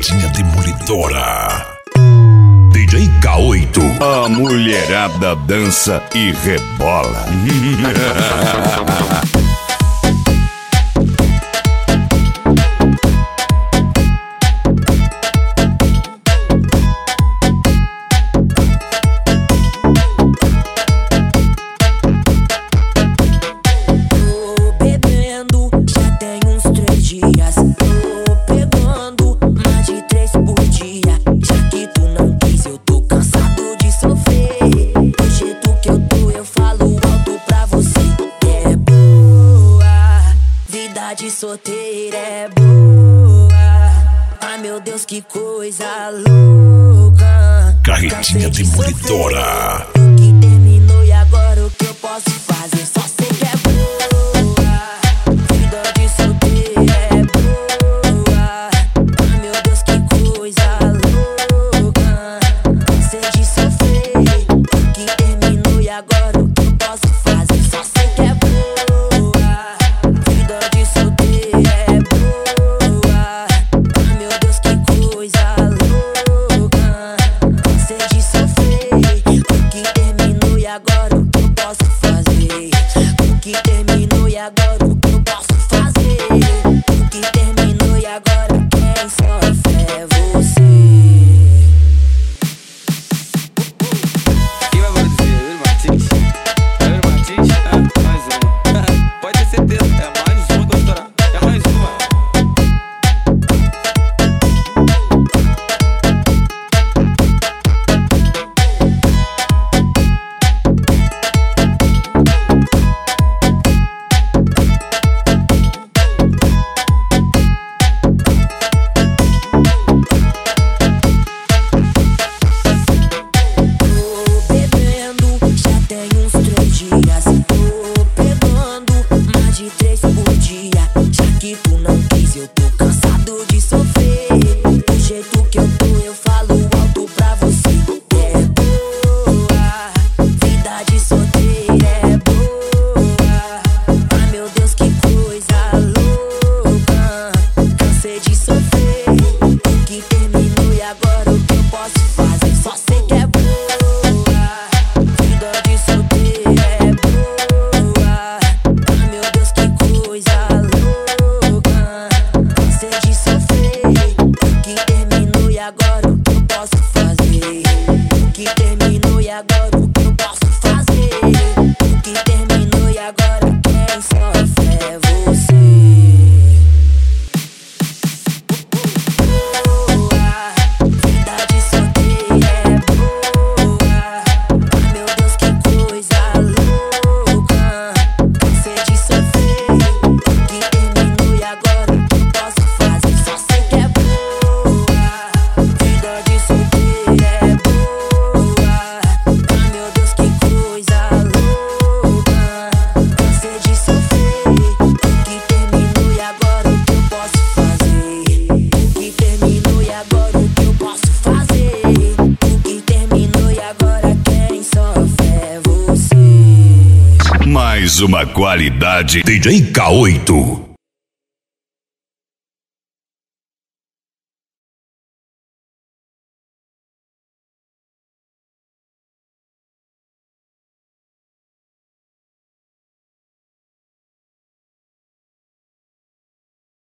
Carretinha demolidora. DJ K8. A mulherada dança e rebola. De solteira é boa. Ai meu Deus, que coisa louca. Carretinha demolidora. O que terminou e agora o que eu posso fazer? Só sei que é boa. Vida de solteira é boa. Ai meu Deus, que coisa louca. Cansei de sofrer. O que terminou e agora o que eu posso fazer? Só sei que é boa. Mais uma qualidade DJ K8.